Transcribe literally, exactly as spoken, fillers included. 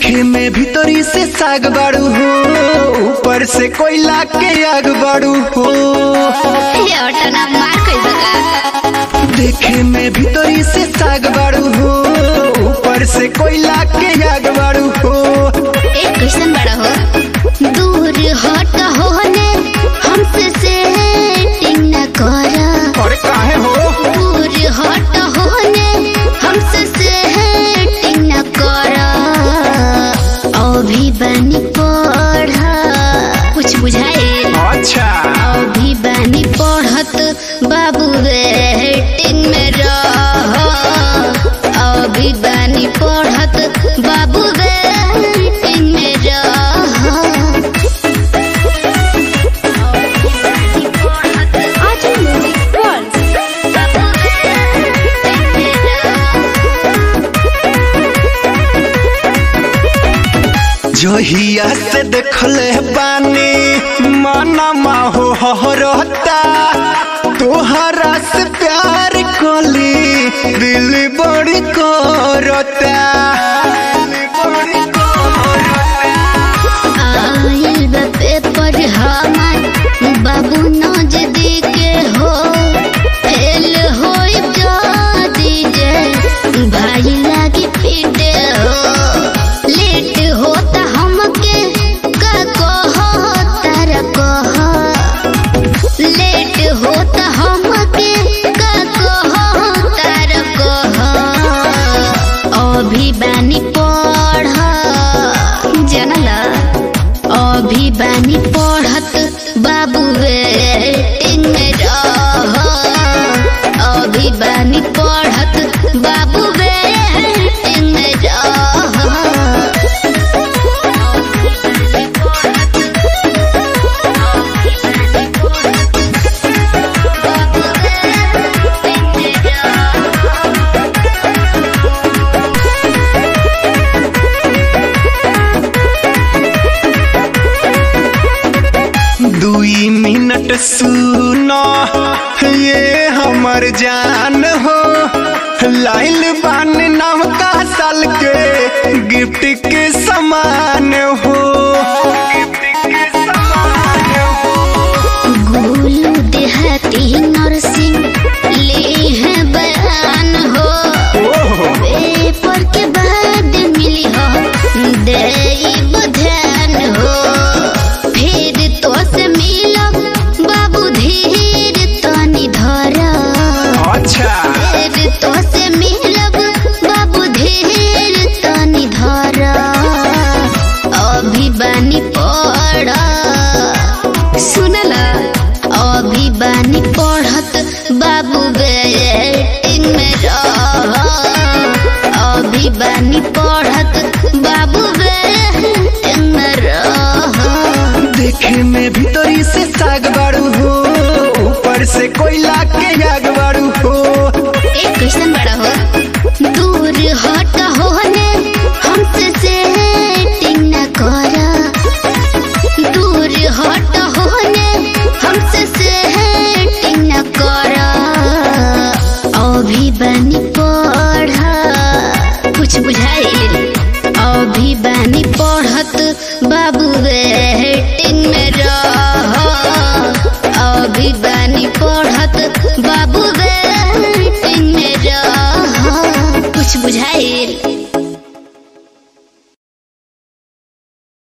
देखे में भीतरी से साग बाड़ू हो, ऊपर से कोयला के आग बाड़ू हो। देखे में भीतरी से साग बाड़ू हो, ऊपर से कोयला के आग बाड़ू हो। एक क्वेश्चन बड़ा हो, दूर हट होने हमसे सेटिंग न करा। अरे काहे हो? दूर हट होने हमसे सेटिंग न करा। अभी बनी पढ़ा कुछ बुझाए। अच्छा अभी बनी पढ़त बाबू वेटिंग में रह। अभी बनी पढ़त बाबू वेटिंग में रह। आज म्यूजिक वर्ल्ड जहिया से देखले बानी माना माहो हरता, तोहरा से प्यार कली दिल बड़ी करता। आइल बा पेपर हमार बाबू नजदीक हो। फेल होई जदी जे भाई लागी पीटे हो। लेट होता हमके का कहो तारा कहो। लेट होता हमके का कहो तारा कहो। अभी बानी पढ़ जानला। अभी बानी पढ़त बाबू वेटिंग में रह। अभी बानी पढ़त बाबू वेटिंग में रह। दुई मिनट सुनो ये हमर जान हो। लाइल बान नाम का साल के गिफ्ट के समान हो। गोलू देहाती नरसिंह ले है बयान हो। पेपर के बाद मिली हो देब ध्यान हो। फिर तो से मिलब बाबू धीर तनी धरा। अच्छा फिर तो से मिलब बाबू धीर तनी धरा। अभी बानी पढ़ा सुनला। अभी बानी पढ़त बाबू वेटिंग में रह। अभी बानी पढ़त बाबू वेटिंग में रह। देखे में भीतरी से साग बाड़ू हो, ऊपर से कोयला के आग बाड़ू हो। एक क्वेश्चन बड़ा हो, दूर हट होने हमसे सेटिंग न करा। दूर हट होने हमसे सेटिंग न करा। अभी बनी पढ़ा कुछ बुझाइल। अभी बनी पढ़त बाबू वेटिंग में रह। अभी बनी पढ़त बाबू वेटिंग में रह। कुछ बुझाइल।